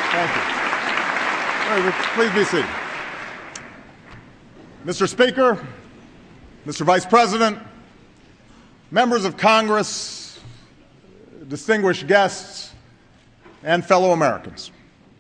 Thank you. Please be seated. Mr. Speaker, Mr. Vice President, members of Congress, distinguished guests, and fellow Americans.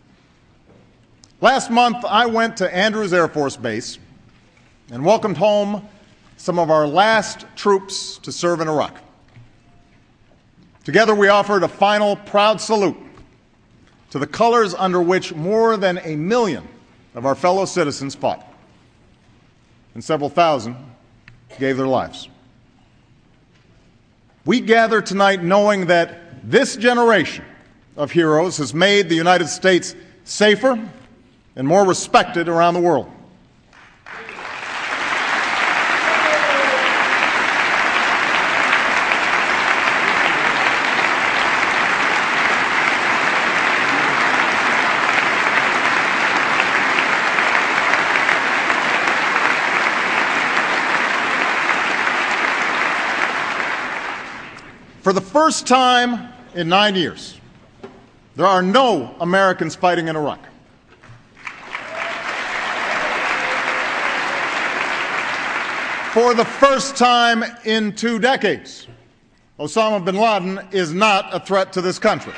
Last month, I went to Andrews Air Force Base and welcomed home some of our last troops to serve in Iraq. Together, we offered a final proud salute to the colors under which more than 1 million of our fellow citizens fought, and several thousand gave their lives. We gather tonight knowing that this generation of heroes has made the United States safer and more respected around the world. For the first time in 9 years, there are no Americans fighting in Iraq. For the first time in 2 decades, Osama bin Laden is not a threat to this country.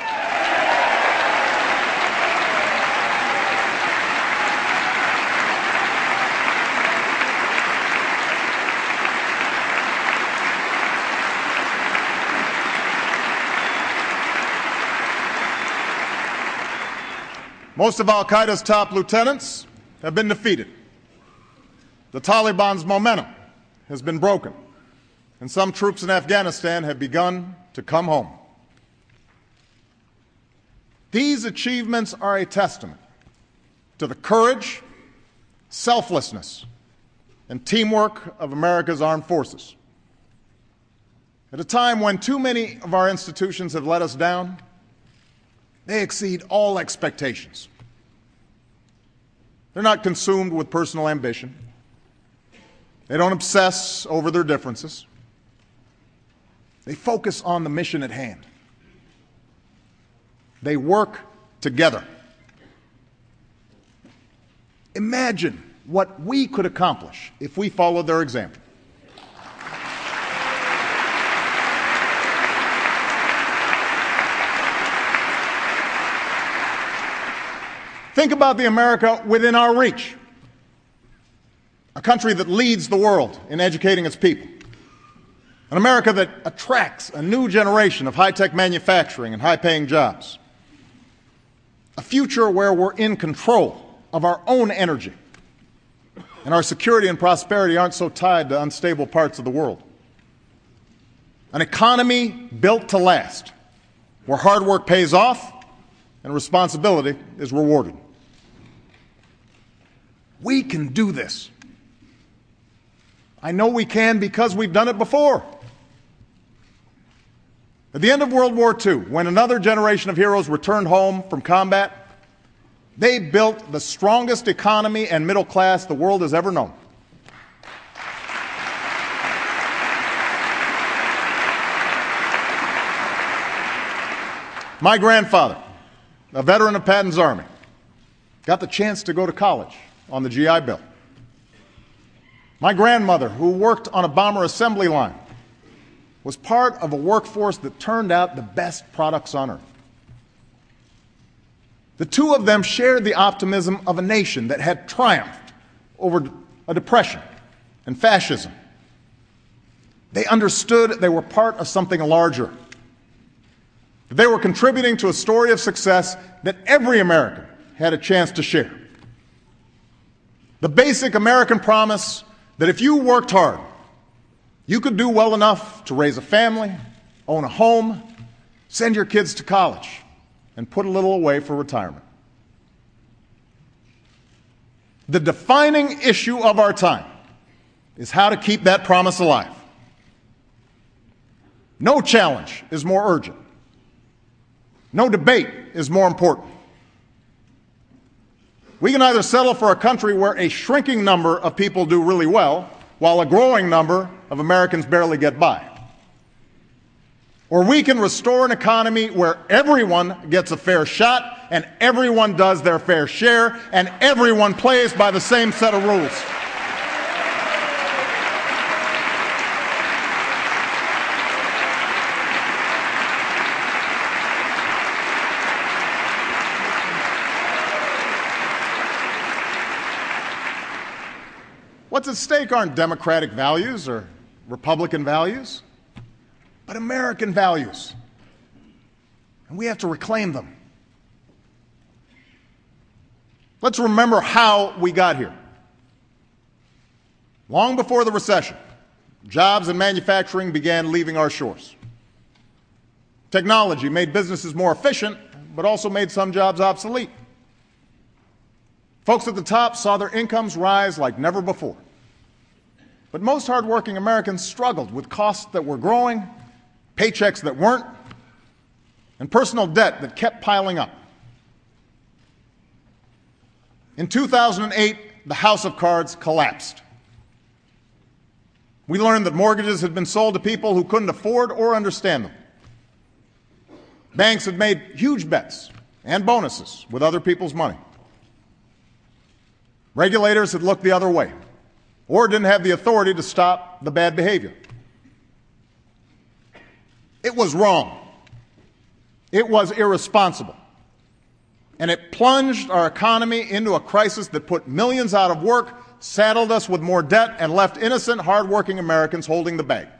Most of al-Qaeda's top lieutenants have been defeated. The Taliban's momentum has been broken, and some troops in Afghanistan have begun to come home. These achievements are a testament to the courage, selflessness, and teamwork of America's armed forces. At a time when too many of our institutions have let us down, they exceed all expectations. They're not consumed with personal ambition. They don't obsess over their differences. They focus on the mission at hand. They work together. Imagine what we could accomplish if we followed their example. Think about the America within our reach, a country that leads the world in educating its people, an America that attracts a new generation of high-tech manufacturing and high-paying jobs, a future where we're in control of our own energy, and our security and prosperity aren't so tied to unstable parts of the world, an economy built to last, where hard work pays off and responsibility is rewarded. We can do this. I know we can because we've done it before. At the end of World War II, when another generation of heroes returned home from combat, they built the strongest economy and middle class the world has ever known. My grandfather, a veteran of Patton's Army, got the chance to go to college on the GI Bill. My grandmother, who worked on a bomber assembly line, was part of a workforce that turned out the best products on earth. The two of them shared the optimism of a nation that had triumphed over a depression and fascism. They understood they were part of something larger. They were contributing to a story of success that every American had a chance to share. The basic American promise that if you worked hard, you could do well enough to raise a family, own a home, send your kids to college, and put a little away for retirement. The defining issue of our time is how to keep that promise alive. No challenge is more urgent. No debate is more important. We can either settle for a country where a shrinking number of people do really well, while a growing number of Americans barely get by. Or we can restore an economy where everyone gets a fair shot and everyone does their fair share, and everyone plays by the same set of rules. What's at stake aren't democratic values or Republican values, but American values. And we have to reclaim them. Let's remember how we got here. Long before the recession, jobs and manufacturing began leaving our shores. Technology made businesses more efficient, but also made some jobs obsolete. Folks at the top saw their incomes rise like never before. But most hardworking Americans struggled with costs that were growing, paychecks that weren't, and personal debt that kept piling up. In 2008, the house of cards collapsed. We learned that mortgages had been sold to people who couldn't afford or understand them. Banks had made huge bets and bonuses with other people's money. Regulators had looked the other way or didn't have the authority to stop the bad behavior. It was wrong. It was irresponsible. And it plunged our economy into a crisis that put millions out of work, saddled us with more debt, and left innocent, hardworking Americans holding the bag.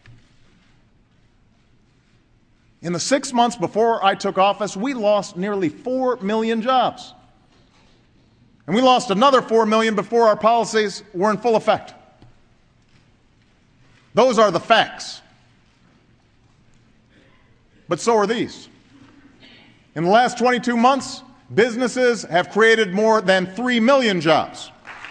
In the 6 months before I took office, we lost nearly 4 million jobs. And we lost another 4 million before our policies were in full effect. Those are the facts. But so are these. In the last 22 months, businesses have created more than 3 million jobs.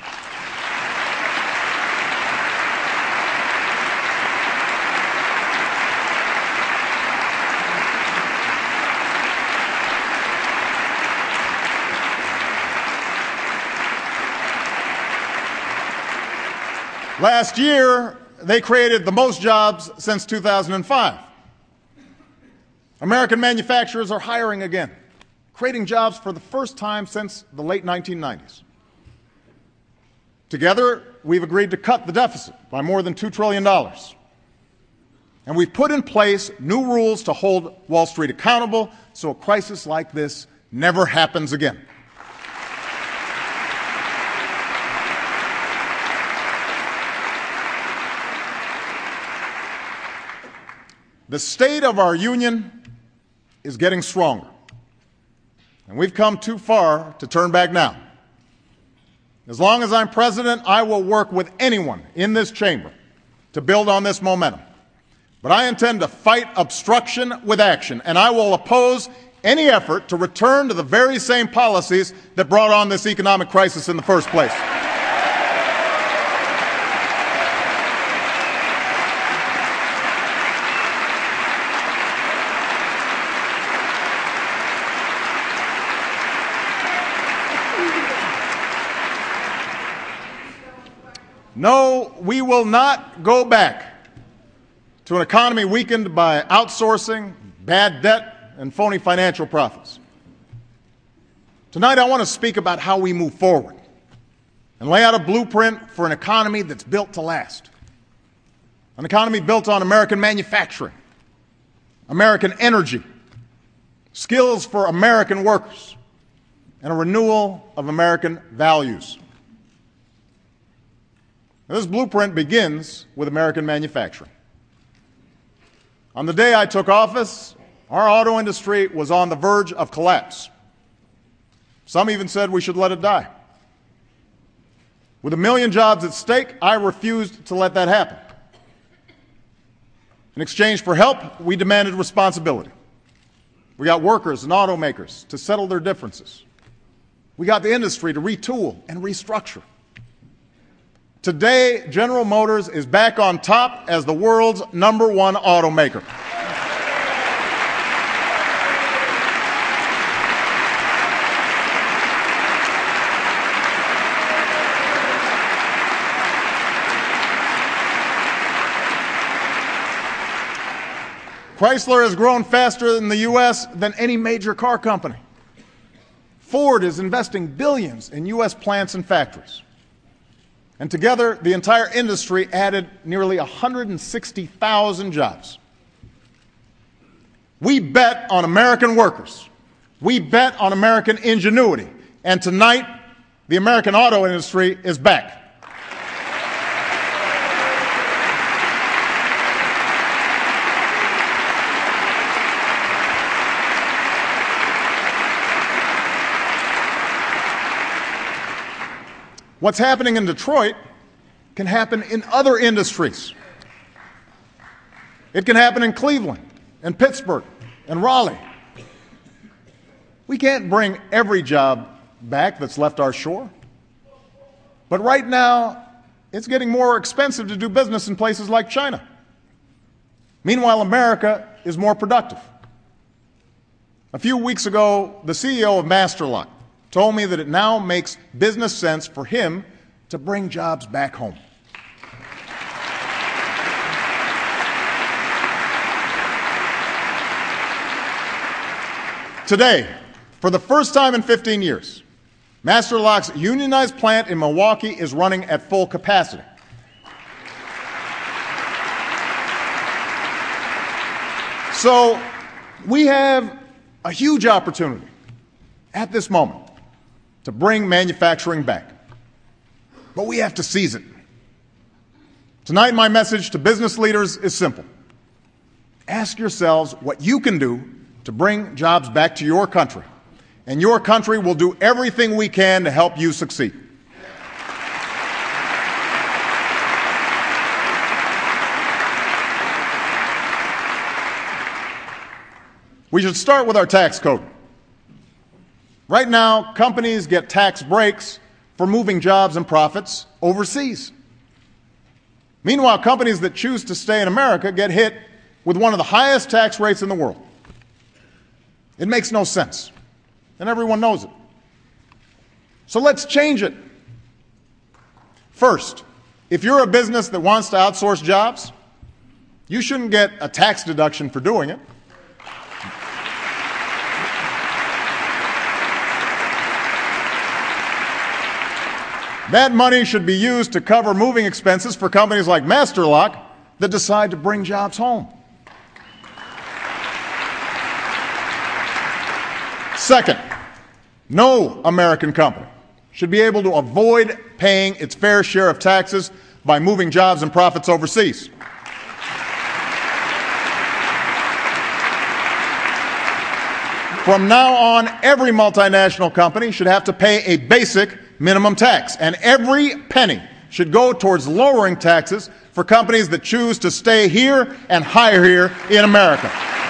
Last year, they created the most jobs since 2005. American manufacturers are hiring again, creating jobs for the first time since the late 1990s. Together, we've agreed to cut the deficit by more than $2 trillion. And we've put in place new rules to hold Wall Street accountable so a crisis like this never happens again. The state of our union is getting stronger, and we've come too far to turn back now. As long as I'm president, I will work with anyone in this chamber to build on this momentum. But I intend to fight obstruction with action, and I will oppose any effort to return to the very same policies that brought on this economic crisis in the first place. No, we will not go back to an economy weakened by outsourcing, bad debt, and phony financial profits. Tonight, I want to speak about how we move forward and lay out a blueprint for an economy that's built to last. An economy built on American manufacturing, American energy, skills for American workers, and a renewal of American values. Now, this blueprint begins with American manufacturing. On the day I took office, our auto industry was on the verge of collapse. Some even said we should let it die. With 1 million jobs at stake, I refused to let that happen. In exchange for help, we demanded responsibility. We got workers and automakers to settle their differences. We got the industry to retool and restructure. Today, General Motors is back on top as the world's #1 automaker. Chrysler has grown faster in the U.S. than any major car company. Ford is investing billions in U.S. plants and factories. And together, the entire industry added nearly 160,000 jobs. We bet on American workers. We bet on American ingenuity. And tonight, the American auto industry is back. What's happening in Detroit can happen in other industries. It can happen in Cleveland, and Pittsburgh, and Raleigh. We can't bring every job back that's left our shore. But right now, it's getting more expensive to do business in places like China. Meanwhile, America is more productive. A few weeks ago, the CEO of Master Lock told me that it now makes business sense for him to bring jobs back home. Today, for the first time in 15 years, Master Lock's unionized plant in Milwaukee is running at full capacity. So we have a huge opportunity at this moment to bring manufacturing back. But we have to seize it. Tonight, my message to business leaders is simple. Ask yourselves what you can do to bring jobs back to your country, and your country will do everything we can to help you succeed. We should start with our tax code. Right now, companies get tax breaks for moving jobs and profits overseas. Meanwhile, companies that choose to stay in America get hit with one of the highest tax rates in the world. It makes no sense, and everyone knows it. So let's change it. First, if you're a business that wants to outsource jobs, you shouldn't get a tax deduction for doing it. That money should be used to cover moving expenses for companies like Master Lock that decide to bring jobs home. Second, no American company should be able to avoid paying its fair share of taxes by moving jobs and profits overseas. From now on, every multinational company should have to pay a basic minimum tax, and every penny should go towards lowering taxes for companies that choose to stay here and hire here in America.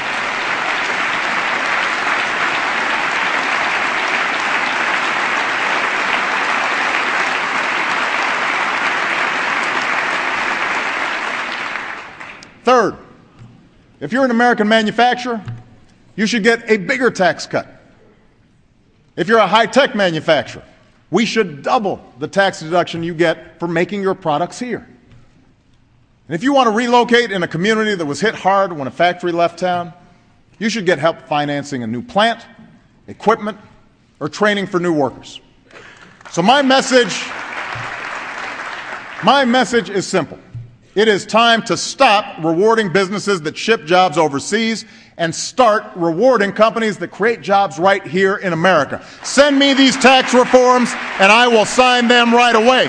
Third, if you're an American manufacturer, you should get a bigger tax cut. If you're a high-tech manufacturer, we should double the tax deduction you get for making your products here. And if you want to relocate in a community that was hit hard when a factory left town, you should get help financing a new plant, equipment, or training for new workers. So my message is simple. It is time to stop rewarding businesses that ship jobs overseas and start rewarding companies that create jobs right here in America. Send me these tax reforms, and I will sign them right away.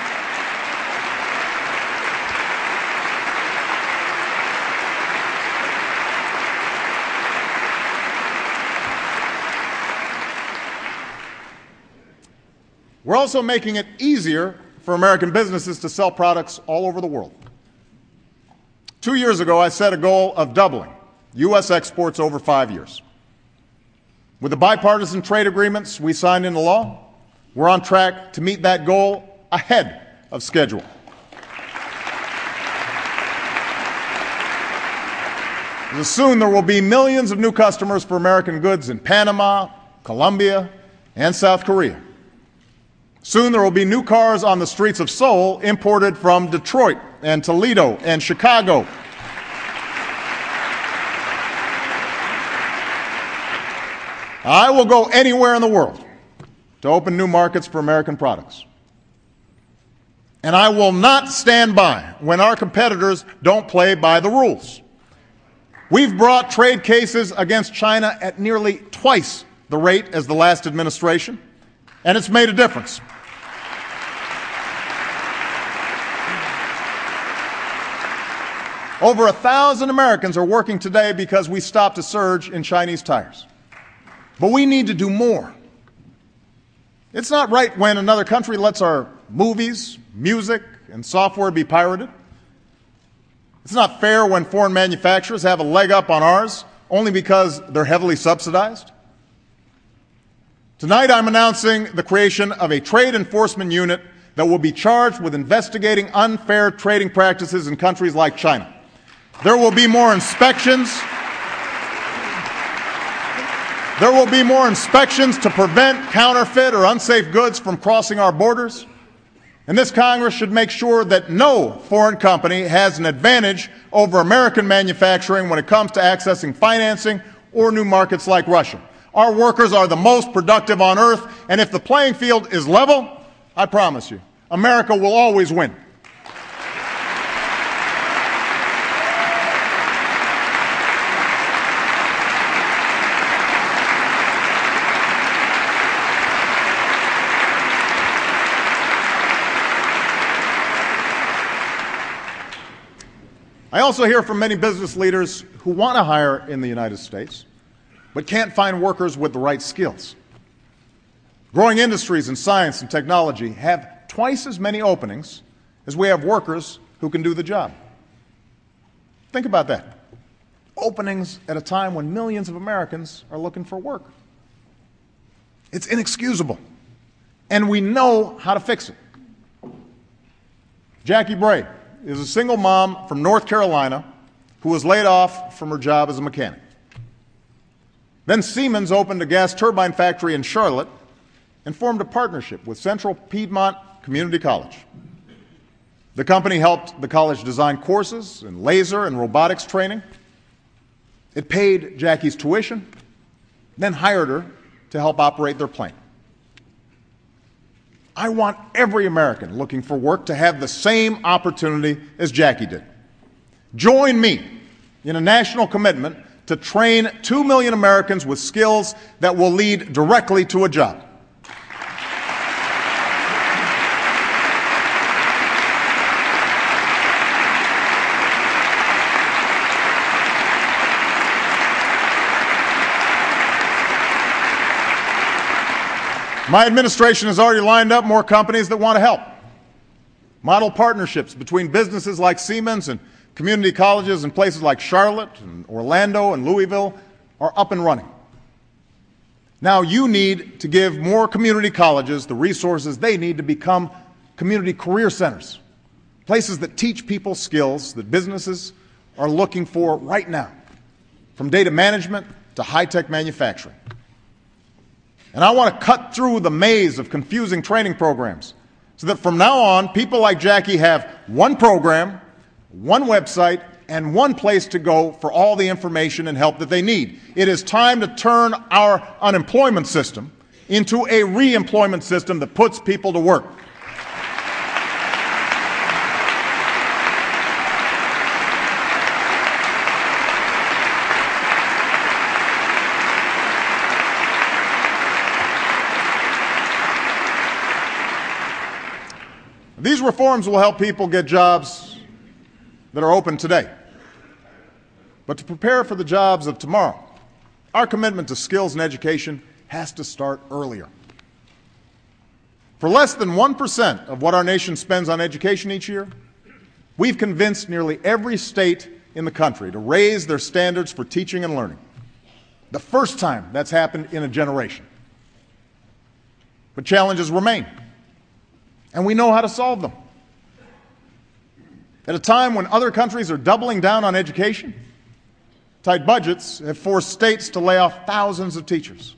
We're also making it easier for American businesses to sell products all over the world. 2 years ago, I set a goal of doubling U.S. exports over 5 years. With the bipartisan trade agreements we signed into law, we're on track to meet that goal ahead of schedule. Soon there will be millions of new customers for American goods in Panama, Colombia, and South Korea. Soon there will be new cars on the streets of Seoul imported from Detroit and Toledo and Chicago. I will go anywhere in the world to open new markets for American products. And I will not stand by when our competitors don't play by the rules. We've brought trade cases against China at nearly twice the rate as the last administration, and it's made a difference. Over 1,000 Americans are working today because we stopped a surge in Chinese tires. But we need to do more. It's not right when another country lets our movies, music, and software be pirated. It's not fair when foreign manufacturers have a leg up on ours only because they're heavily subsidized. Tonight I'm announcing the creation of a trade enforcement unit that will be charged with investigating unfair trading practices in countries like China. There will be more inspections. There will be more inspections to prevent counterfeit or unsafe goods from crossing our borders. And this Congress should make sure that no foreign company has an advantage over American manufacturing when it comes to accessing financing or new markets like Russia. Our workers are the most productive on earth, and if the playing field is level, I promise you, America will always win. I also hear from many business leaders who want to hire in the United States, but can't find workers with the right skills. Growing industries in science and technology have twice as many openings as we have workers who can do the job. Think about that. Openings at a time when millions of Americans are looking for work. It's inexcusable, and we know how to fix it. Jackie Bray is a single mom from North Carolina who was laid off from her job as a mechanic. Then Siemens opened a gas turbine factory in Charlotte and formed a partnership with Central Piedmont Community College. The company helped the college design courses in laser and robotics training. It paid Jackie's tuition, then hired her to help operate their plane. I want every American looking for work to have the same opportunity as Jackie did. Join me in a national commitment to train 2 million Americans with skills that will lead directly to a job. My administration has already lined up more companies that want to help. Model partnerships between businesses like Siemens and community colleges in places like Charlotte and Orlando and Louisville are up and running. Now you need to give more community colleges the resources they need to become community career centers, places that teach people skills that businesses are looking for right now, from data management to high-tech manufacturing. And I want to cut through the maze of confusing training programs so that from now on, people like Jackie have one program, one website, and one place to go for all the information and help that they need. It is time to turn our unemployment system into a re-employment system that puts people to work. These reforms will help people get jobs that are open today. But to prepare for the jobs of tomorrow, our commitment to skills and education has to start earlier. For less than 1% of what our nation spends on education each year, we've convinced nearly every state in the country to raise their standards for teaching and learning. The first time that's happened in a generation. But challenges remain. And we know how to solve them. At a time when other countries are doubling down on education, tight budgets have forced states to lay off thousands of teachers.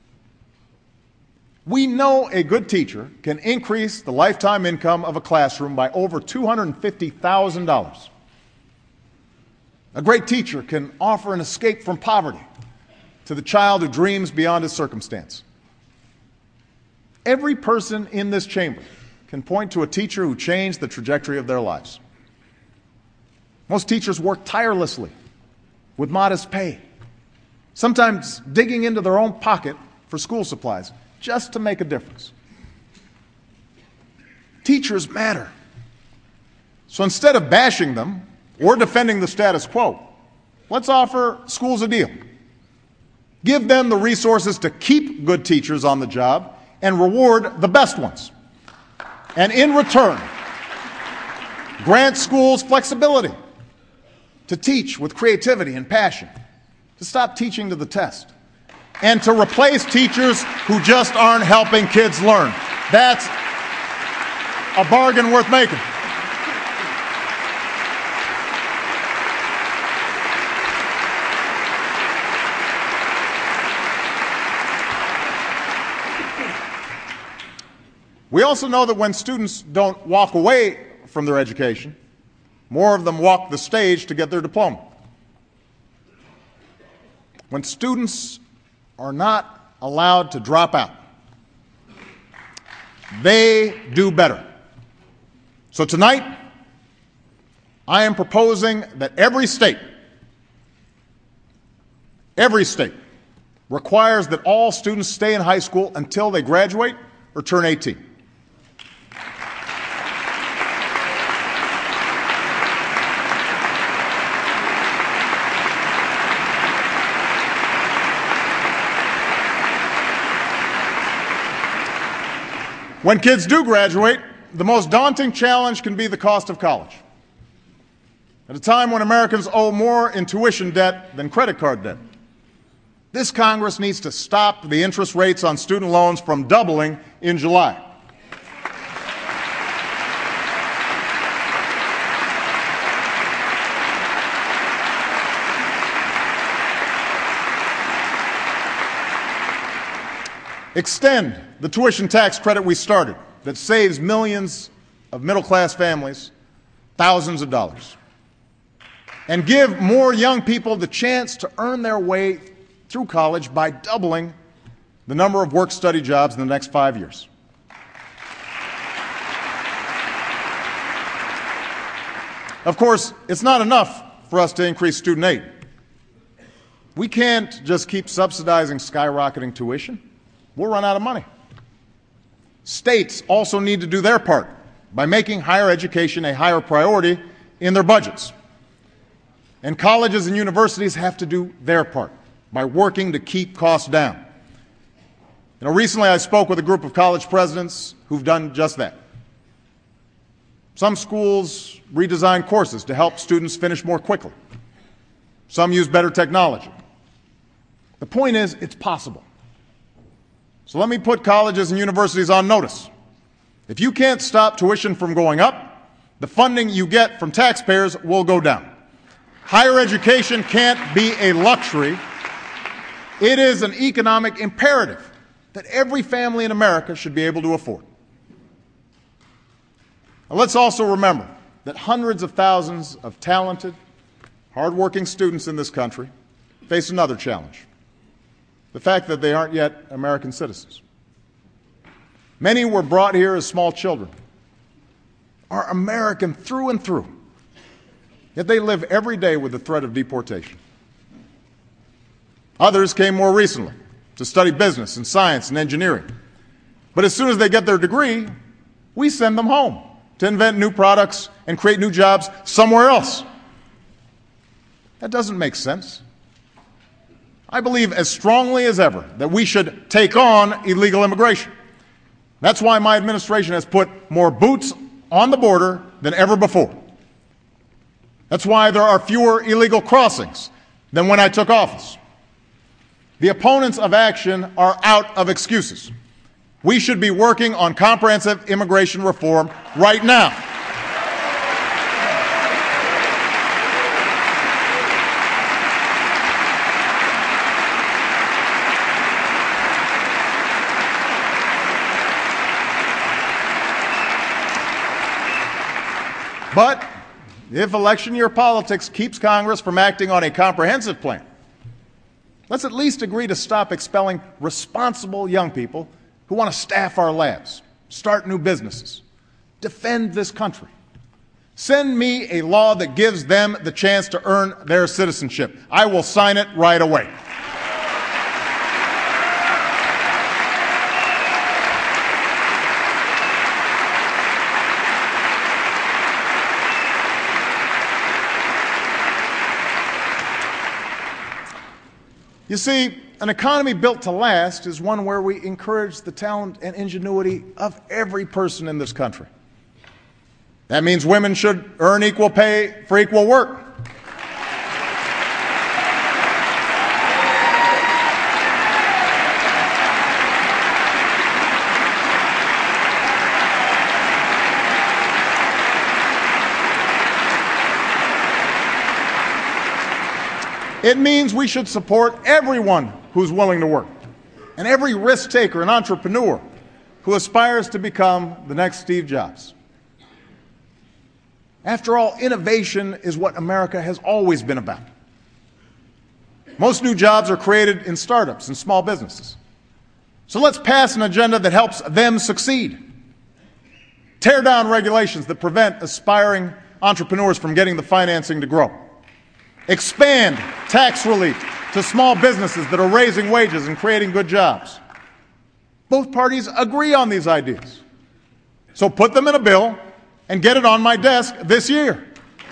We know a good teacher can increase the lifetime income of a classroom by over $250,000. A great teacher can offer an escape from poverty to the child who dreams beyond his circumstance. Every person in this chamber can point to a teacher who changed the trajectory of their lives. Most teachers work tirelessly with modest pay, sometimes digging into their own pocket for school supplies just to make a difference. Teachers matter. So instead of bashing them or defending the status quo, let's offer schools a deal. Give them the resources to keep good teachers on the job and reward the best ones. And in return, grant schools flexibility to teach with creativity and passion, to stop teaching to the test, and to replace teachers who just aren't helping kids learn. That's a bargain worth making. We also know that when students don't walk away from their education, more of them walk the stage to get their diploma. When students are not allowed to drop out, they do better. So tonight, I am proposing that every state requires that all students stay in high school until they graduate or turn 18. When kids do graduate, the most daunting challenge can be the cost of college. At a time when Americans owe more in tuition debt than credit card debt, this Congress needs to stop the interest rates on student loans from doubling in July. Extend the tuition tax credit we started that saves millions of middle-class families thousands of dollars. And give more young people the chance to earn their way through college by doubling the number of work-study jobs in the next 5 years. Of course, it's not enough for us to increase student aid. We can't just keep subsidizing skyrocketing tuition. We'll run out of money. States also need to do their part by making higher education a higher priority in their budgets. And colleges and universities have to do their part by working to keep costs down. Recently I spoke with a group of college presidents who've done just that. Some schools redesign courses to help students finish more quickly. Some use better technology. The point is, it's possible. So let me put colleges and universities on notice. If you can't stop tuition from going up, the funding you get from taxpayers will go down. Higher education can't be a luxury. It is an economic imperative that every family in America should be able to afford. Now, let's also remember that hundreds of thousands of talented, hardworking students in this country face another challenge: the fact that they aren't yet American citizens. Many were brought here as small children, are American through and through, yet they live every day with the threat of deportation. Others came more recently to study business and science and engineering. But as soon as they get their degree, we send them home to invent new products and create new jobs somewhere else. That doesn't make sense. I believe as strongly as ever that we should take on illegal immigration. That's why my administration has put more boots on the border than ever before. That's why there are fewer illegal crossings than when I took office. The opponents of action are out of excuses. We should be working on comprehensive immigration reform right now. But if election year politics keeps Congress from acting on a comprehensive plan, let's at least agree to stop expelling responsible young people who want to staff our labs, start new businesses, defend this country. Send me a law that gives them the chance to earn their citizenship. I will sign it right away. You see, an economy built to last is one where we encourage the talent and ingenuity of every person in this country. That means women should earn equal pay for equal work. It means we should support everyone who's willing to work and every risk taker and entrepreneur who aspires to become the next Steve Jobs. After all, innovation is what America has always been about. Most new jobs are created in startups and small businesses. So let's pass an agenda that helps them succeed. Tear down regulations that prevent aspiring entrepreneurs from getting the financing to grow. Expand tax relief to small businesses that are raising wages and creating good jobs. Both parties agree on these ideas. So put them in a bill and get it on my desk this year.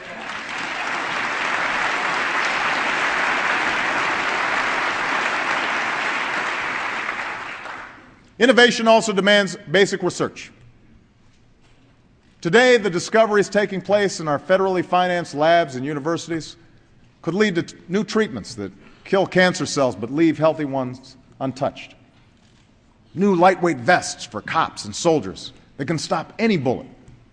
Innovation also demands basic research. Today, the discoveries taking place in our federally financed labs and universities could lead to new treatments that kill cancer cells but leave healthy ones untouched. New lightweight vests for cops and soldiers that can stop any bullet.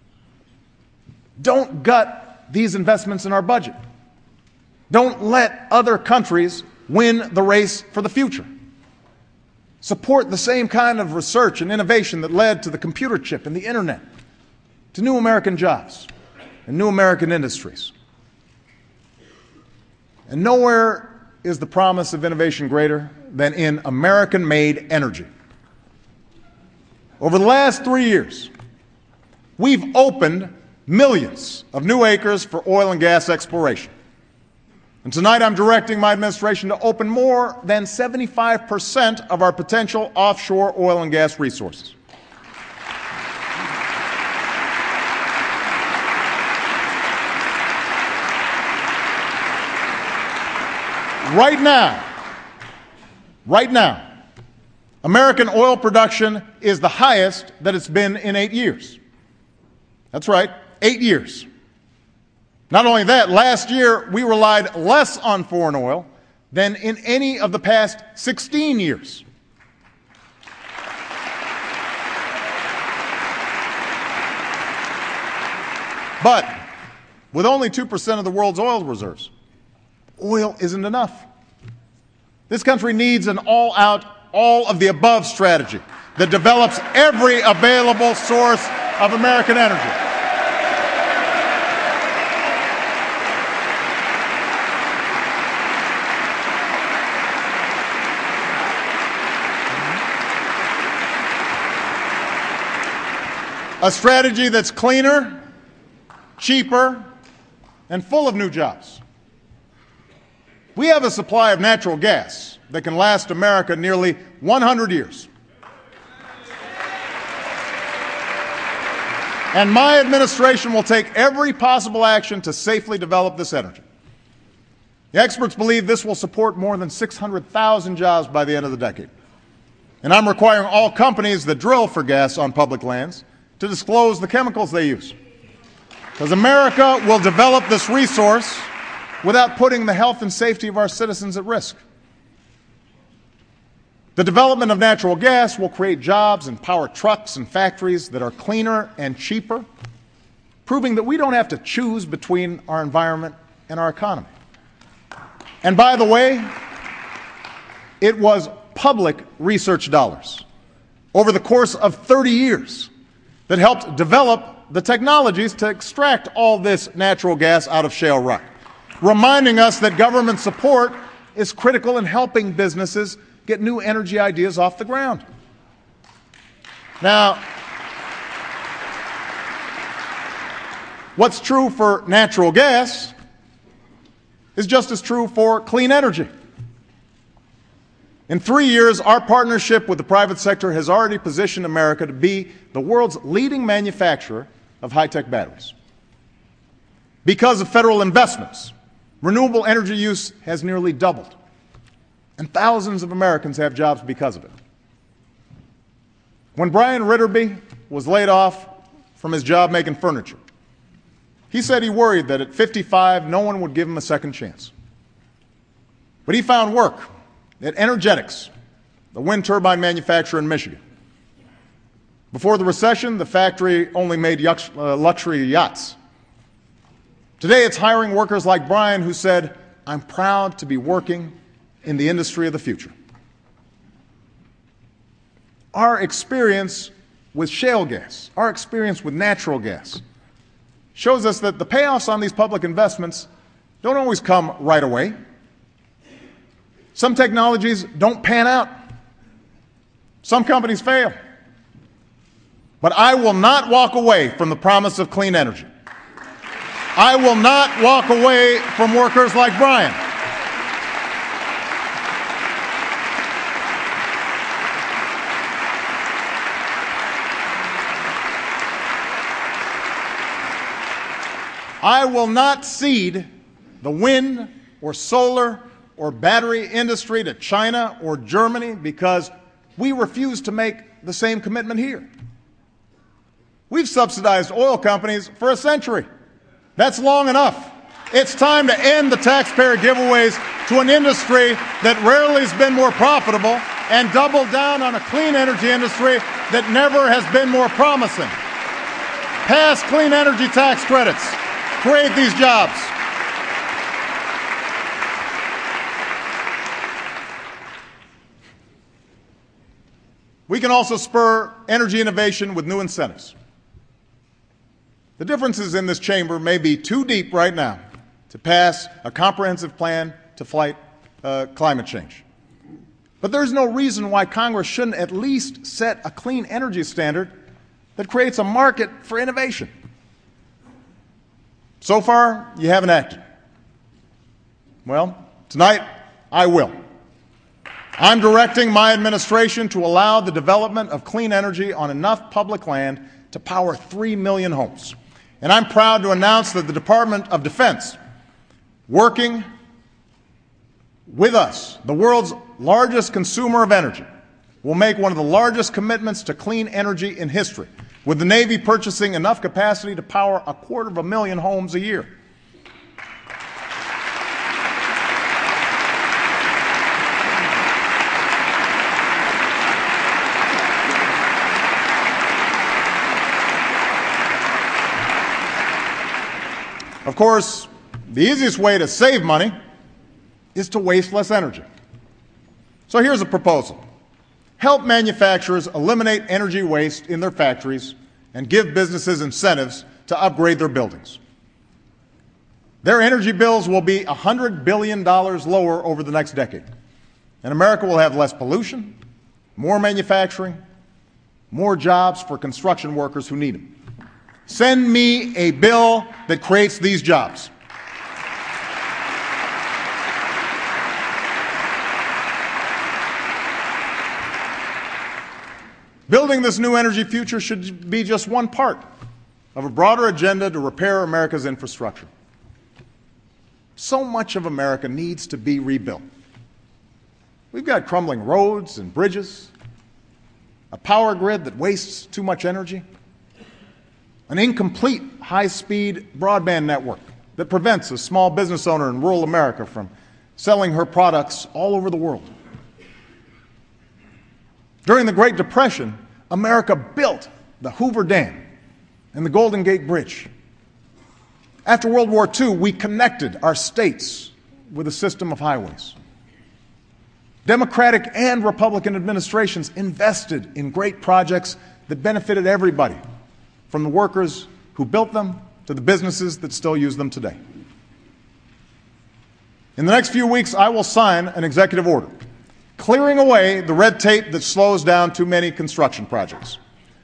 Don't gut these investments in our budget. Don't let other countries win the race for the future. Support the same kind of research and innovation that led to the computer chip and the internet, to new American jobs and new American industries. And nowhere is the promise of innovation greater than in American-made energy. Over the last 3 years, we've opened millions of new acres for oil and gas exploration. And tonight I'm directing my administration to open more than 75% of our potential offshore oil and gas resources. Right now, American oil production is the highest that it's been in 8 years. That's right, 8 years. Not only that, last year we relied less on foreign oil than in any of the past 16 years. But with only 2% of the world's oil reserves, oil isn't enough. This country needs an all-out, all-of-the-above strategy that develops every available source of American energy. A strategy that's cleaner, cheaper, and full of new jobs. We have a supply of natural gas that can last America nearly 100 years. And my administration will take every possible action to safely develop this energy. The experts believe this will support more than 600,000 jobs by the end of the decade. And I'm requiring all companies that drill for gas on public lands to disclose the chemicals they use. Because America will develop this resource without putting the health and safety of our citizens at risk. The development of natural gas will create jobs and power trucks and factories that are cleaner and cheaper, proving that we don't have to choose between our environment and our economy. And by the way, it was public research dollars over the course of 30 years that helped develop the technologies to extract all this natural gas out of shale rock, reminding us that government support is critical in helping businesses get new energy ideas off the ground. Now, what's true for natural gas is just as true for clean energy. In 3 years, our partnership with the private sector has already positioned America to be the world's leading manufacturer of high-tech batteries. Because of federal investments, renewable energy use has nearly doubled, and thousands of Americans have jobs because of it. When Brian Ritterby was laid off from his job making furniture, he said he worried that at 55, no one would give him a second chance. But he found work at Energetics, the wind turbine manufacturer in Michigan. Before the recession, the factory only made luxury yachts. Today, it's hiring workers like Brian who said, "I'm proud to be working in the industry of the future." Our experience with shale gas, our experience with natural gas, shows us that the payoffs on these public investments don't always come right away. Some technologies don't pan out. Some companies fail. But I will not walk away from the promise of clean energy. I will not walk away from workers like Brian. I will not cede the wind or solar or battery industry to China or Germany because we refuse to make the same commitment here. We've subsidized oil companies for a century. That's long enough. It's time to end the taxpayer giveaways to an industry that rarely has been more profitable and double down on a clean energy industry that never has been more promising. Pass clean energy tax credits. Create these jobs. We can also spur energy innovation with new incentives. The differences in this chamber may be too deep right now to pass a comprehensive plan to fight climate change. But there's no reason why Congress shouldn't at least set a clean energy standard that creates a market for innovation. So far, you haven't acted. Well, tonight, I will. I'm directing my administration to allow the development of clean energy on enough public land to power 3 million homes. And I'm proud to announce that the Department of Defense, working with us, the world's largest consumer of energy, will make one of the largest commitments to clean energy in history, with the Navy purchasing enough capacity to power 250,000 homes a year. Of course, the easiest way to save money is to waste less energy. So here's a proposal. Help manufacturers eliminate energy waste in their factories and give businesses incentives to upgrade their buildings. Their energy bills will be $100 billion lower over the next decade. And America will have less pollution, more manufacturing, more jobs for construction workers who need them. Send me a bill that creates these jobs. Building this new energy future should be just one part of a broader agenda to repair America's infrastructure. So much of America needs to be rebuilt. We've got crumbling roads and bridges, a power grid that wastes too much energy, an incomplete high-speed broadband network that prevents a small business owner in rural America from selling her products all over the world. During the Great Depression, America built the Hoover Dam and the Golden Gate Bridge. After World War II, we connected our states with a system of highways. Democratic and Republican administrations invested in great projects that benefited everybody, from the workers who built them to the businesses that still use them today. In the next few weeks, I will sign an executive order clearing away the red tape that slows down too many construction projects.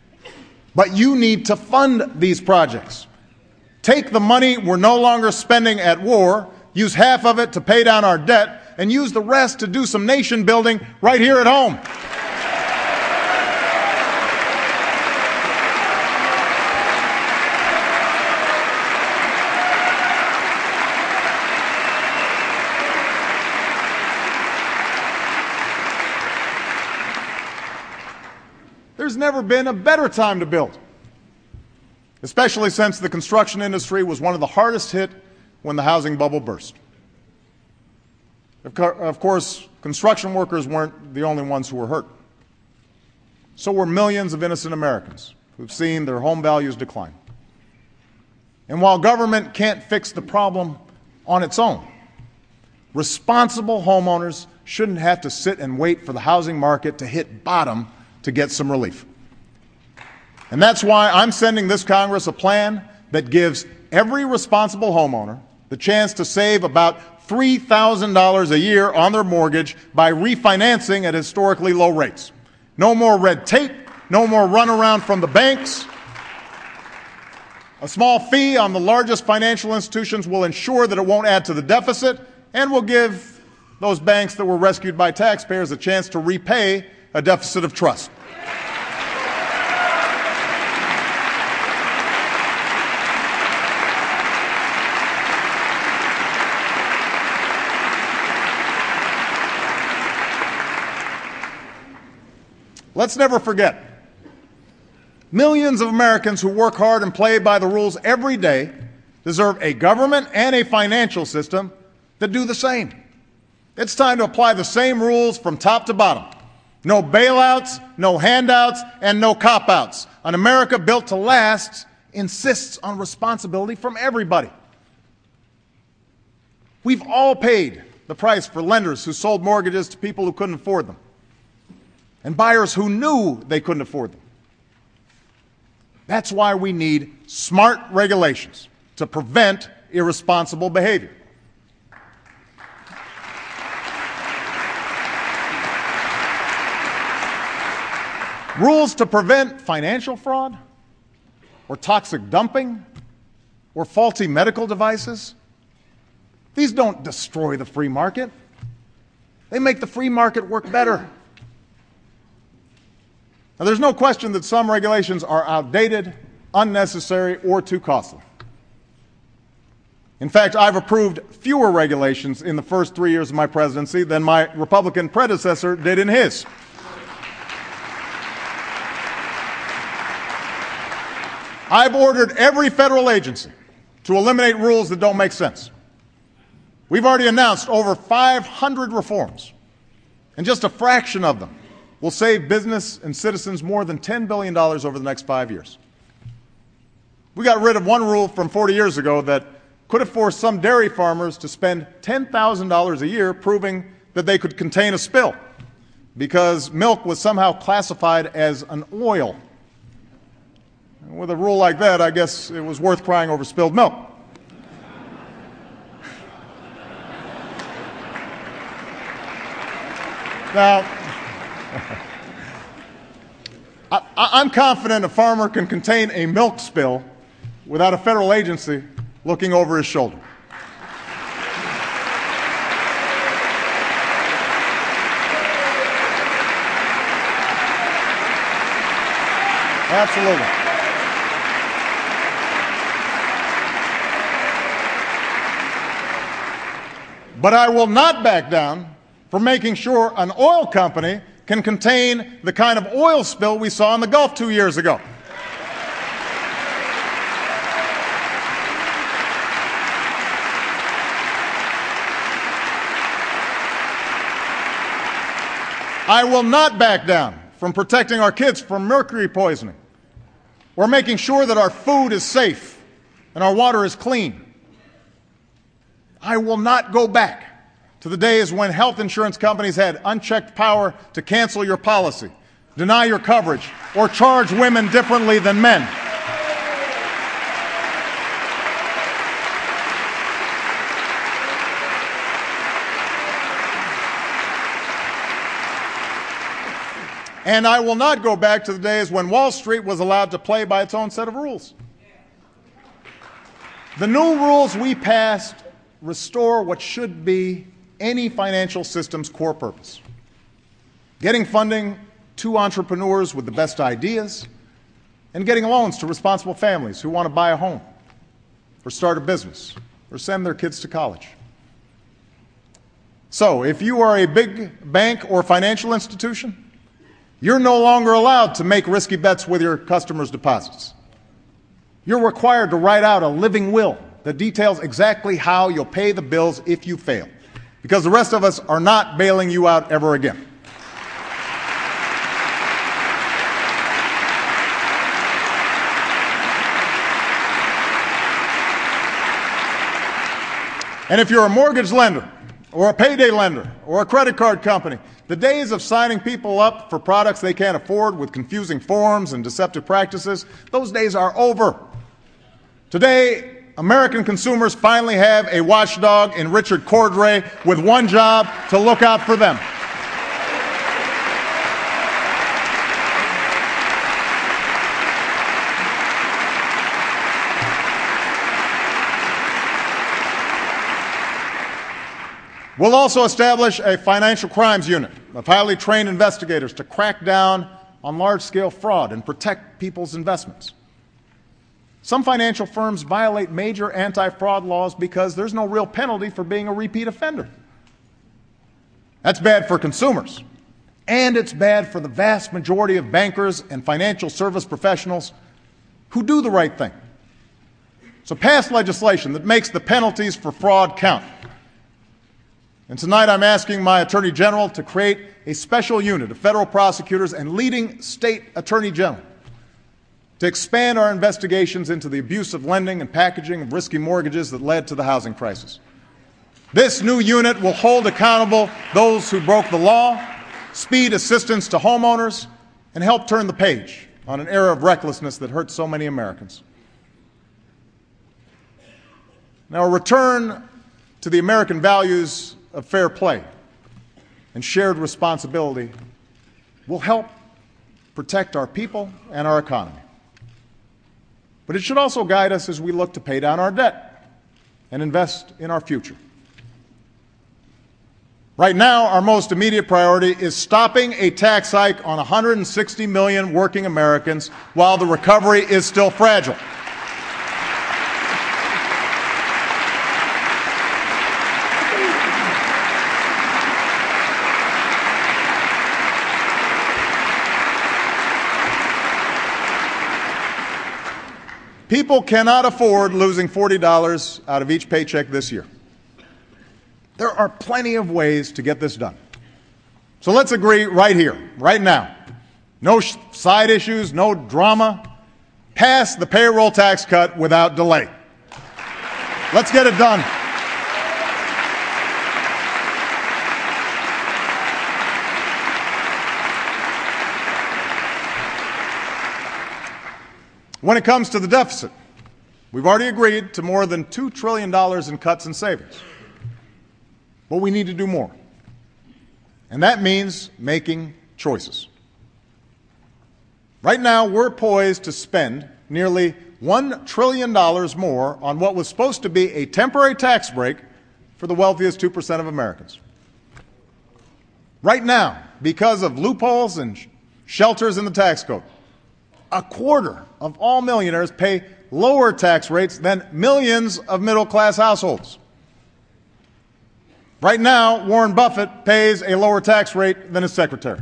But you need to fund these projects. Take the money we're no longer spending at war, use half of it to pay down our debt, and use the rest to do some nation building right here at home. There's never been a better time to build, especially since the construction industry was one of the hardest hit when the housing bubble burst. Of course, construction workers weren't the only ones who were hurt. So were millions of innocent Americans who've seen their home values decline. And while government can't fix the problem on its own, responsible homeowners shouldn't have to sit and wait for the housing market to hit bottom to get some relief. And that's why I'm sending this Congress a plan that gives every responsible homeowner the chance to save about $3,000 a year on their mortgage by refinancing at historically low rates. No more red tape, no more runaround from the banks. A small fee on the largest financial institutions will ensure that it won't add to the deficit and will give those banks that were rescued by taxpayers a chance to repay a deficit of trust. Let's never forget, millions of Americans who work hard and play by the rules every day deserve a government and a financial system that do the same. It's time to apply the same rules from top to bottom. No bailouts, no handouts, and no cop-outs. An America built to last insists on responsibility from everybody. We've all paid the price for lenders who sold mortgages to people who couldn't afford them, and buyers who knew they couldn't afford them. That's why we need smart regulations to prevent irresponsible behavior. Rules to prevent financial fraud, or toxic dumping, or faulty medical devices. These don't destroy the free market. They make the free market work better. Now, there's no question that some regulations are outdated, unnecessary, or too costly. In fact, I've approved fewer regulations in the first 3 years of my presidency than my Republican predecessor did in his. I've ordered every federal agency to eliminate rules that don't make sense. We've already announced over 500 reforms, and just a fraction of them will save business and citizens more than $10 billion over the next 5 years. We got rid of one rule from 40 years ago that could have forced some dairy farmers to spend $10,000 a year proving that they could contain a spill because milk was somehow classified as an oil. And with a rule like that, I guess it was worth crying over spilled milk. Now, I'm confident a farmer can contain a milk spill without a federal agency looking over his shoulder. Absolutely. But I will not back down from making sure an oil company can contain the kind of oil spill we saw in the Gulf 2 years ago. I will not back down from protecting our kids from mercury poisoning or making sure that our food is safe and our water is clean. I will not go back to the days when health insurance companies had unchecked power to cancel your policy, deny your coverage, or charge women differently than men. And I will not go back to the days when Wall Street was allowed to play by its own set of rules. The new rules we passed restore what should be any financial system's core purpose: getting funding to entrepreneurs with the best ideas and getting loans to responsible families who want to buy a home or start a business or send their kids to college. So, if you are a big bank or financial institution, you're no longer allowed to make risky bets with your customers' deposits. You're required to write out a living will that details exactly how you'll pay the bills if you fail, because the rest of us are not bailing you out ever again. And if you're a mortgage lender or a payday lender or a credit card company, the days of signing people up for products they can't afford with confusing forms and deceptive practices, those days are over. Today, American consumers finally have a watchdog in Richard Cordray with one job: to look out for them. We'll also establish a financial crimes unit of highly trained investigators to crack down on large-scale fraud and protect people's investments. Some financial firms violate major anti-fraud laws because there's no real penalty for being a repeat offender. That's bad for consumers, and it's bad for the vast majority of bankers and financial service professionals who do the right thing. So pass legislation that makes the penalties for fraud count. And tonight I'm asking my Attorney General to create a special unit of federal prosecutors and leading state attorney general to expand our investigations into the abuse of lending and packaging of risky mortgages that led to the housing crisis. This new unit will hold accountable those who broke the law, speed assistance to homeowners, and help turn the page on an era of recklessness that hurt so many Americans. Now, a return to the American values of fair play and shared responsibility will help protect our people and our economy. But it should also guide us as we look to pay down our debt and invest in our future. Right now, our most immediate priority is stopping a tax hike on 160 million working Americans while the recovery is still fragile. People cannot afford losing $40 out of each paycheck this year. There are plenty of ways to get this done. So let's agree right here, right now. No side issues, no drama. Pass the payroll tax cut without delay. Let's get it done. When it comes to the deficit, we've already agreed to more than $2 trillion in cuts and savings. But we need to do more. And that means making choices. Right now, we're poised to spend nearly $1 trillion more on what was supposed to be a temporary tax break for the wealthiest 2% of Americans. Right now, because of loopholes and shelters in the tax code, a quarter of all millionaires pay lower tax rates than millions of middle-class households. Right now, Warren Buffett pays a lower tax rate than his secretary.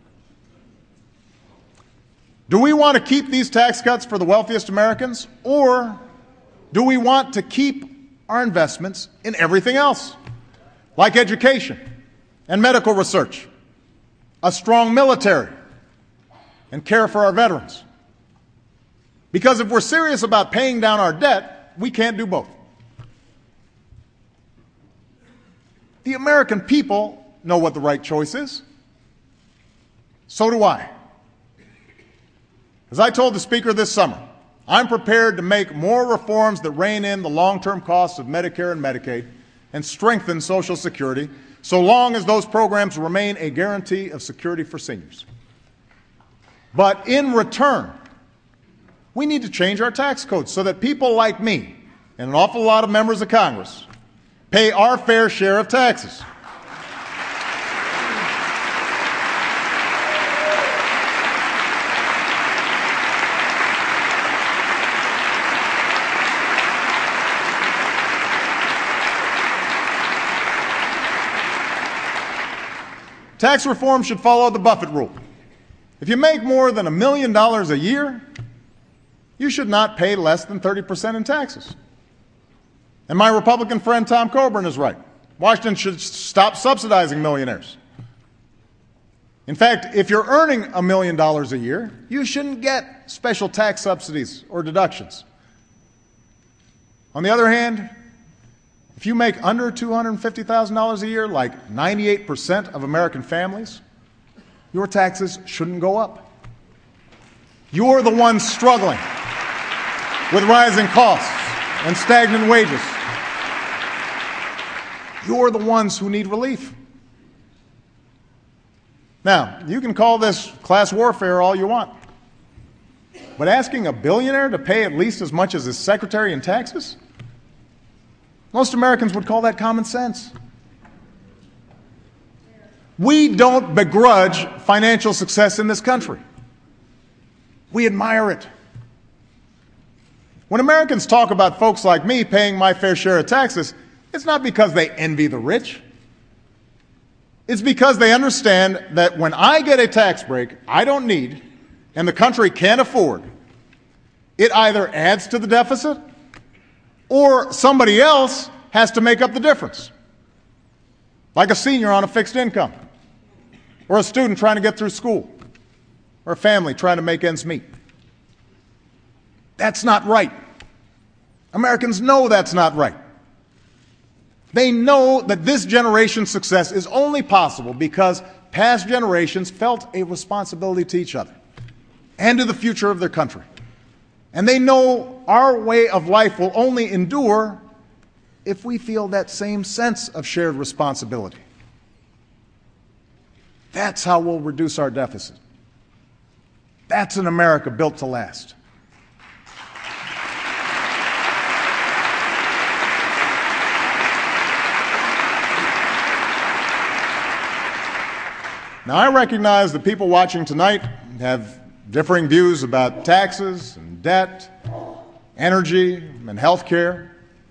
Do we want to keep these tax cuts for the wealthiest Americans, or do we want to keep our investments in everything else, like education and medical research, a strong military, and care for our veterans? Because if we're serious about paying down our debt, we can't do both. The American people know what the right choice is. So do I. As I told the Speaker this summer, I'm prepared to make more reforms that rein in the long-term costs of Medicare and Medicaid and strengthen Social Security, so long as those programs remain a guarantee of security for seniors. But in return, we need to change our tax code so that people like me and an awful lot of members of Congress pay our fair share of taxes. Tax reform should follow the Buffett rule. If you make more than $1 million a year, you should not pay less than 30% in taxes. And my Republican friend Tom Coburn is right. Washington should stop subsidizing millionaires. In fact, if you're earning $1 million a year, you shouldn't get special tax subsidies or deductions. On the other hand, if you make under $250,000 a year, like 98% of American families, your taxes shouldn't go up. You're the ones struggling with rising costs and stagnant wages. You're the ones who need relief. Now, you can call this class warfare all you want, but asking a billionaire to pay at least as much as his secretary in taxes? Most Americans would call that common sense. We don't begrudge financial success in this country. We admire it. When Americans talk about folks like me paying my fair share of taxes, it's not because they envy the rich. It's because they understand that when I get a tax break I don't need and the country can't afford, it either adds to the deficit or somebody else has to make up the difference, like a senior on a fixed income, or a student trying to get through school, or a family trying to make ends meet. That's not right. Americans know that's not right. They know that this generation's success is only possible because past generations felt a responsibility to each other and to the future of their country. And they know our way of life will only endure if we feel that same sense of shared responsibility. That's how we'll reduce our deficit. That's an America built to last. Now, I recognize that people watching tonight have differing views about taxes and debt, energy and health care.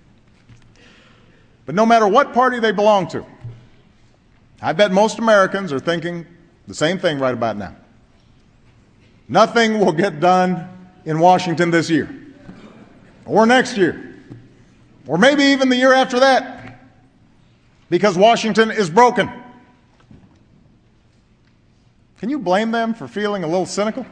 But no matter what party they belong to, I bet most Americans are thinking the same thing right about now. Nothing will get done in Washington this year, or next year, or maybe even the year after that, because Washington is broken. Can you blame them for feeling a little cynical?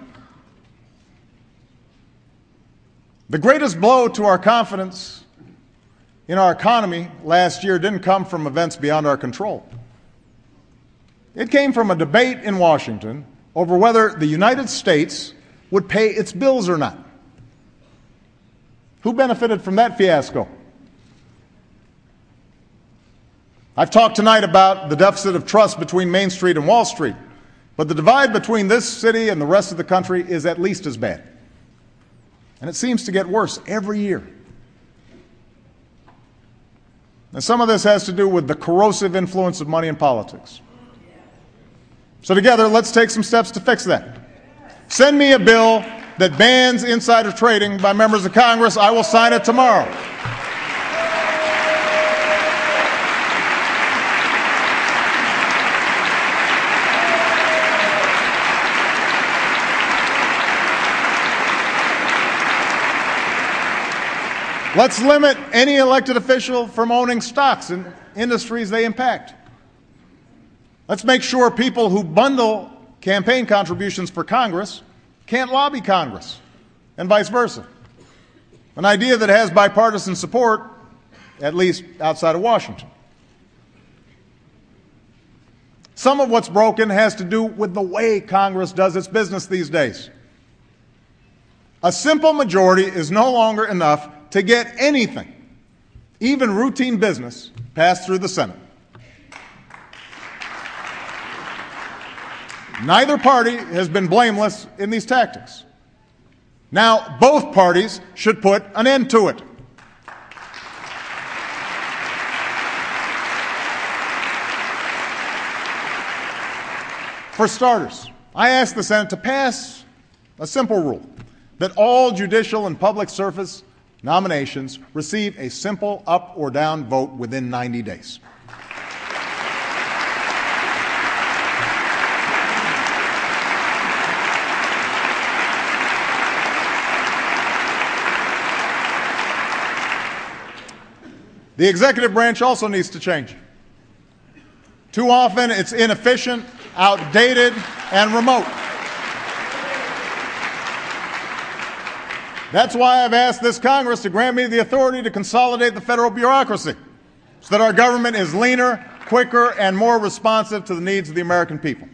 The greatest blow to our confidence in our economy last year didn't come from events beyond our control. It came from a debate in Washington over whether the United States would pay its bills or not. Who benefited from that fiasco? I've talked tonight about the deficit of trust between Main Street and Wall Street, but the divide between this city and the rest of the country is at least as bad. And it seems to get worse every year. Now, some of this has to do with the corrosive influence of money in politics. So together, let's take some steps to fix that. Send me a bill that bans insider trading by members of Congress. I will sign it tomorrow. Let's limit any elected official from owning stocks in industries they impact. Let's make sure people who bundle campaign contributions for Congress can't lobby Congress, and vice versa. An idea that has bipartisan support, at least outside of Washington. Some of what's broken has to do with the way Congress does its business these days. A simple majority is no longer enough to get anything, even routine business, passed through the Senate. Neither party has been blameless in these tactics. Now, both parties should put an end to it. For starters, I asked the Senate to pass a simple rule that all judicial and public service nominations receive a simple up or down vote within 90 days. The executive branch also needs to change. Too often it's inefficient, outdated, and remote. That's why I've asked this Congress to grant me the authority to consolidate the federal bureaucracy so that our government is leaner, quicker, and more responsive to the needs of the American people.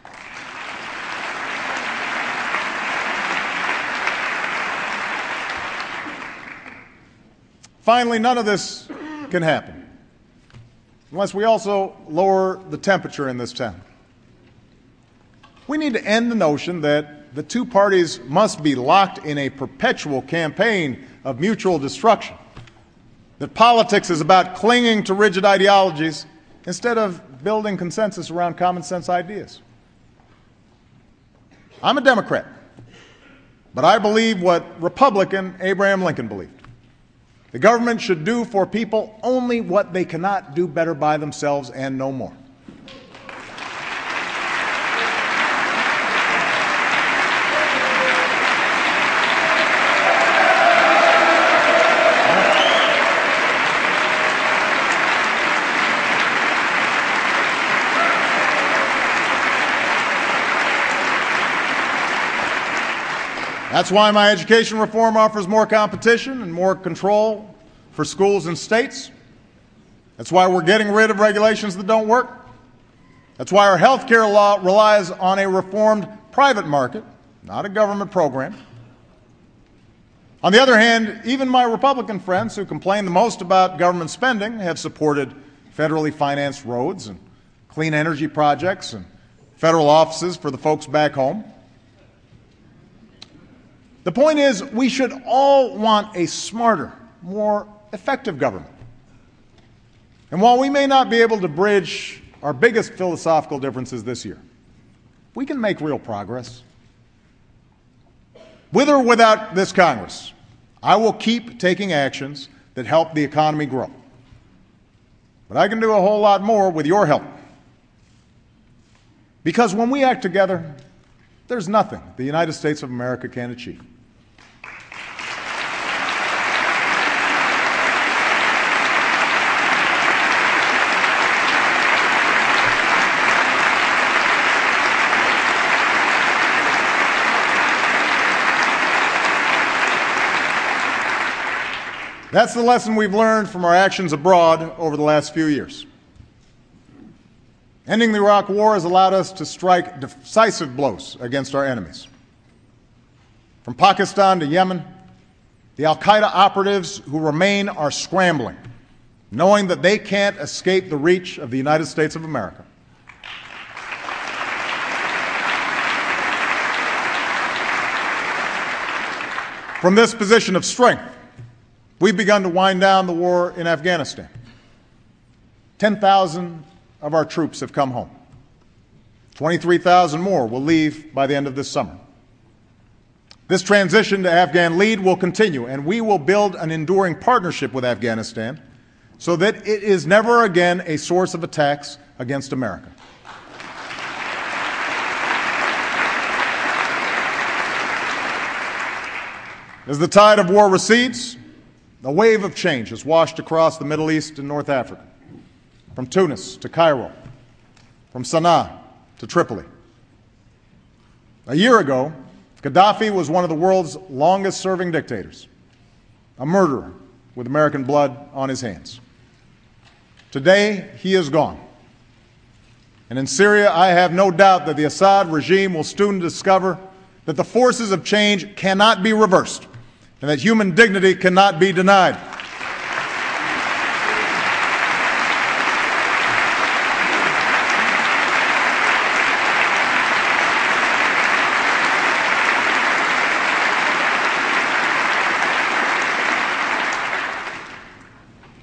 Finally, none of this can happen unless we also lower the temperature in this town. We need to end the notion that the two parties must be locked in a perpetual campaign of mutual destruction, that politics is about clinging to rigid ideologies instead of building consensus around common sense ideas. I'm a Democrat, but I believe what Republican Abraham Lincoln believed. The government should do for people only what they cannot do better by themselves and no more. That's why my education reform offers more competition and more control for schools and states. That's why we're getting rid of regulations that don't work. That's why our health care law relies on a reformed private market, not a government program. On the other hand, even my Republican friends who complain the most about government spending have supported federally financed roads and clean energy projects and federal offices for the folks back home. The point is, we should all want a smarter, more effective government. And while we may not be able to bridge our biggest philosophical differences this year, we can make real progress. With or without this Congress, I will keep taking actions that help the economy grow. But I can do a whole lot more with your help. Because when we act together, there's nothing the United States of America can't achieve. That's the lesson we've learned from our actions abroad over the last few years. Ending the Iraq War has allowed us to strike decisive blows against our enemies. From Pakistan to Yemen, the al-Qaeda operatives who remain are scrambling, knowing that they can't escape the reach of the United States of America. From this position of strength, we've begun to wind down the war in Afghanistan. 10,000 of our troops have come home. 23,000 more will leave by the end of this summer. This transition to Afghan lead will continue, and we will build an enduring partnership with Afghanistan so that it is never again a source of attacks against America. As the tide of war recedes, a wave of change has washed across the Middle East and North Africa, from Tunis to Cairo, from Sana'a to Tripoli. A year ago, Gaddafi was one of the world's longest-serving dictators, a murderer with American blood on his hands. Today, he is gone. And in Syria, I have no doubt that the Assad regime will soon discover that the forces of change cannot be reversed and that human dignity cannot be denied.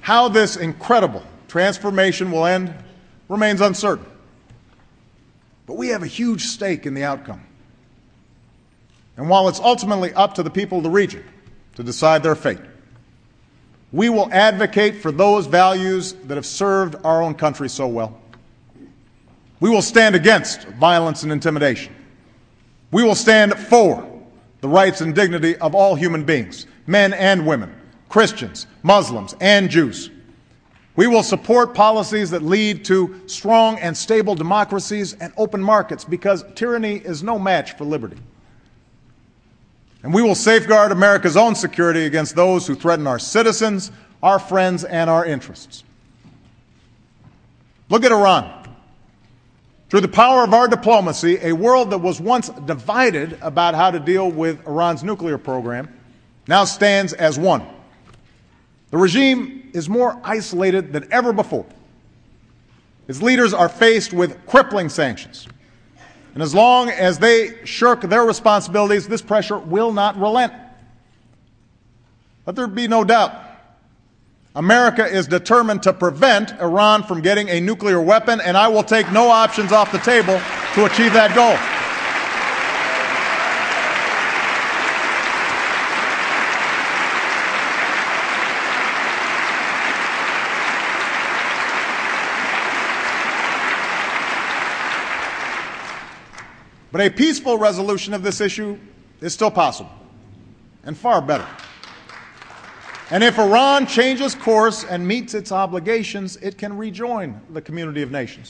How this incredible transformation will end remains uncertain. But we have a huge stake in the outcome. And while it's ultimately up to the people of the region to decide their fate, we will advocate for those values that have served our own country so well. We will stand against violence and intimidation. We will stand for the rights and dignity of all human beings, men and women, Christians, Muslims, and Jews. We will support policies that lead to strong and stable democracies and open markets, because tyranny is no match for liberty. And we will safeguard America's own security against those who threaten our citizens, our friends, and our interests. Look at Iran. Through the power of our diplomacy, a world that was once divided about how to deal with Iran's nuclear program now stands as one. The regime is more isolated than ever before. Its leaders are faced with crippling sanctions. And as long as they shirk their responsibilities, this pressure will not relent. Let there be no doubt. America is determined to prevent Iran from getting a nuclear weapon, and I will take no options off the table to achieve that goal. But a peaceful resolution of this issue is still possible, and far better. And if Iran changes course and meets its obligations, it can rejoin the community of nations.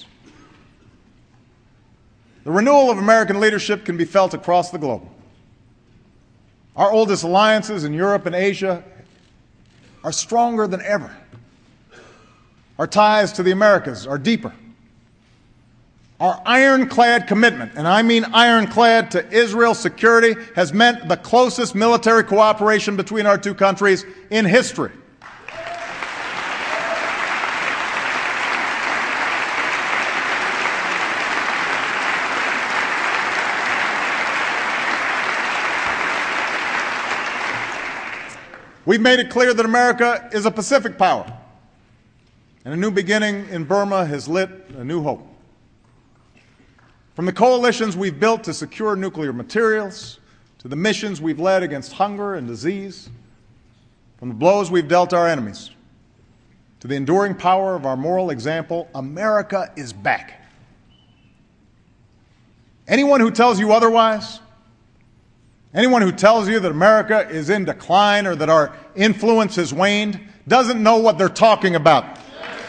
The renewal of American leadership can be felt across the globe. Our oldest alliances in Europe and Asia are stronger than ever. Our ties to the Americas are deeper. Our ironclad commitment, and I mean ironclad, to Israel's security has meant the closest military cooperation between our two countries in history. We've made it clear that America is a Pacific power, and a new beginning in Burma has lit a new hope. From the coalitions we've built to secure nuclear materials, to the missions we've led against hunger and disease, from the blows we've dealt our enemies, to the enduring power of our moral example, America is back. Anyone who tells you otherwise, anyone who tells you that America is in decline or that our influence has waned, doesn't know what they're talking about.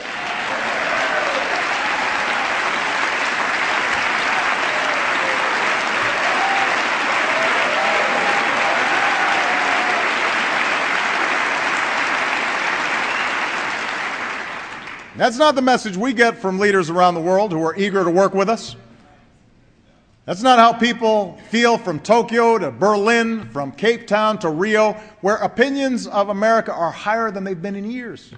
That's not the message we get from leaders around the world who are eager to work with us. That's not how people feel from Tokyo to Berlin, from Cape Town to Rio, where opinions of America are higher than they've been in years.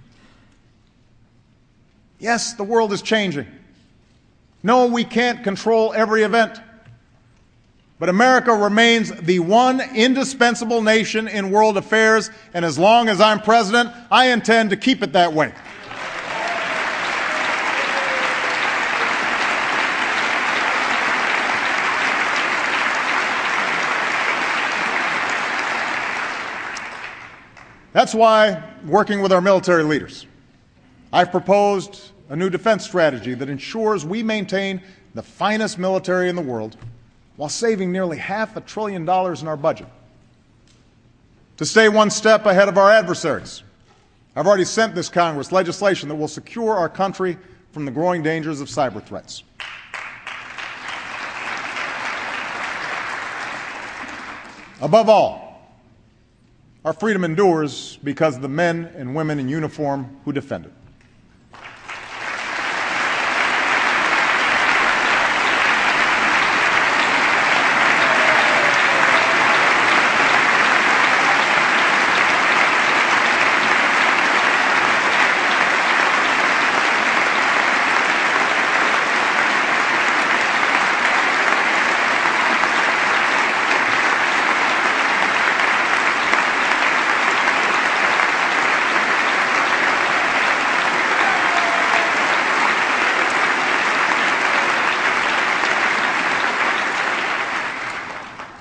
Yes, the world is changing. No, we can't control every event. But America remains the one indispensable nation in world affairs, and as long as I'm president, I intend to keep it that way. That's why, working with our military leaders, I've proposed a new defense strategy that ensures we maintain the finest military in the world while saving nearly $500 billion in our budget. To stay one step ahead of our adversaries, I've already sent this Congress legislation that will secure our country from the growing dangers of cyber threats. Above all, our freedom endures because of the men and women in uniform who defend it.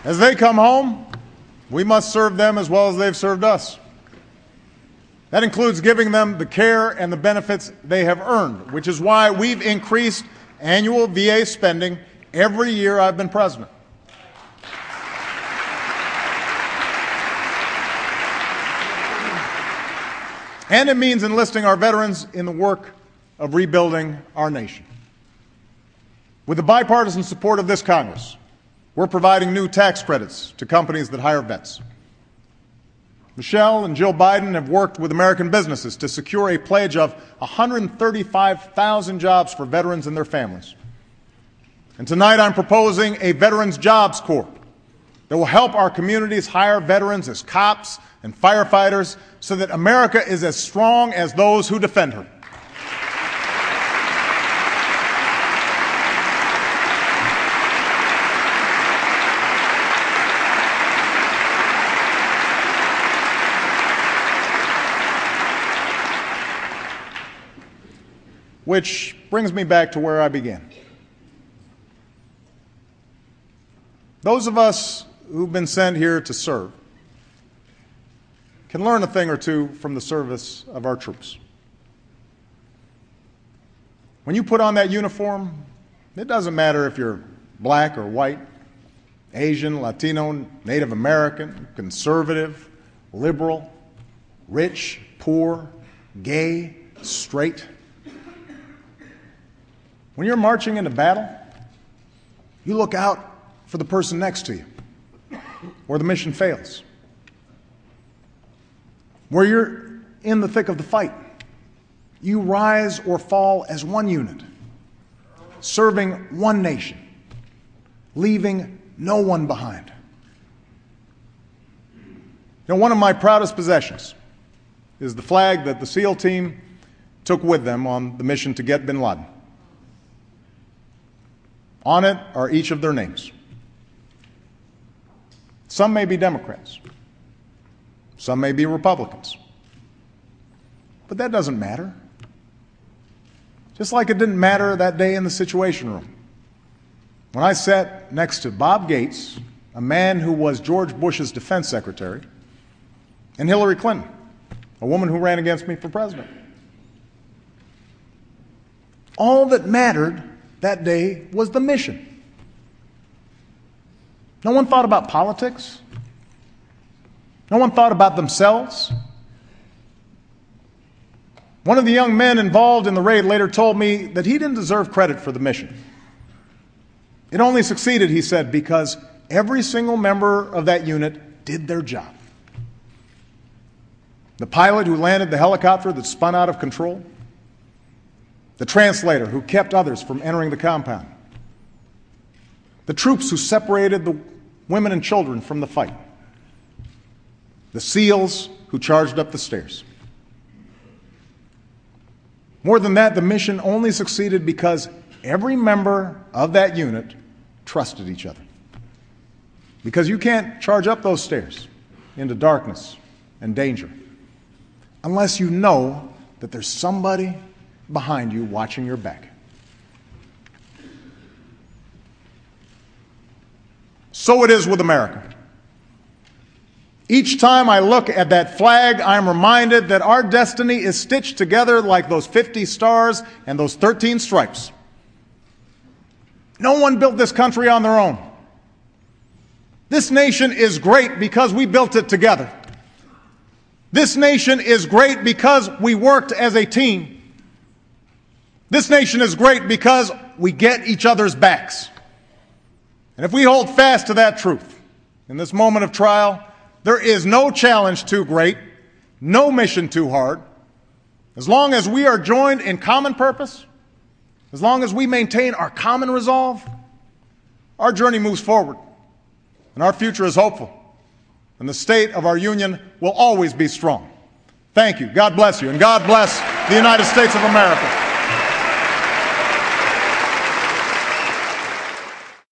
As they come home, we must serve them as well as they've served us. That includes giving them the care and the benefits they have earned, which is why we've increased annual VA spending every year I've been president. And it means enlisting our veterans in the work of rebuilding our nation. With the bipartisan support of this Congress, we're providing new tax credits to companies that hire vets. Michelle and Jill Biden have worked with American businesses to secure a pledge of 135,000 jobs for veterans and their families. And tonight I'm proposing a Veterans Jobs Corps that will help our communities hire veterans as cops and firefighters so that America is as strong as those who defend her. Which brings me back to where I began. Those of us who've been sent here to serve can learn a thing or two from the service of our troops. When you put on that uniform, it doesn't matter if you're black or white, Asian, Latino, Native American, conservative, liberal, rich, poor, gay, straight. When you're marching into battle, you look out for the person next to you, or the mission fails. Where you're in the thick of the fight, you rise or fall as one unit, serving one nation, leaving no one behind. Now, one of my proudest possessions is the flag that the SEAL team took with them on the mission to get bin Laden. On it are each of their names. Some may be Democrats. Some may be Republicans. But that doesn't matter. Just like it didn't matter that day in the Situation Room, when I sat next to Bob Gates, a man who was George Bush's defense secretary, and Hillary Clinton, a woman who ran against me for president. All that mattered that day was the mission. No one thought about politics. No one thought about themselves. One of the young men involved in the raid later told me that he didn't deserve credit for the mission. It only succeeded, he said, because every single member of that unit did their job. The pilot who landed the helicopter that spun out of control, the translator who kept others from entering the compound, the troops who separated the women and children from the fight, the SEALs who charged up the stairs. More than that, the mission only succeeded because every member of that unit trusted each other. Because you can't charge up those stairs into darkness and danger unless you know that there's somebody behind you watching your back. So it is with America. Each time I look at that flag, I'm reminded that our destiny is stitched together like those 50 stars and those 13 stripes. No one built this country on their own. This nation is great because we built it together. This nation is great because we worked as a team. This nation is great because we get each other's backs. And if we hold fast to that truth in this moment of trial, there is no challenge too great, no mission too hard. As long as we are joined in common purpose, as long as we maintain our common resolve, our journey moves forward, and our future is hopeful, and the state of our union will always be strong. Thank you. God bless you, and God bless the United States of America.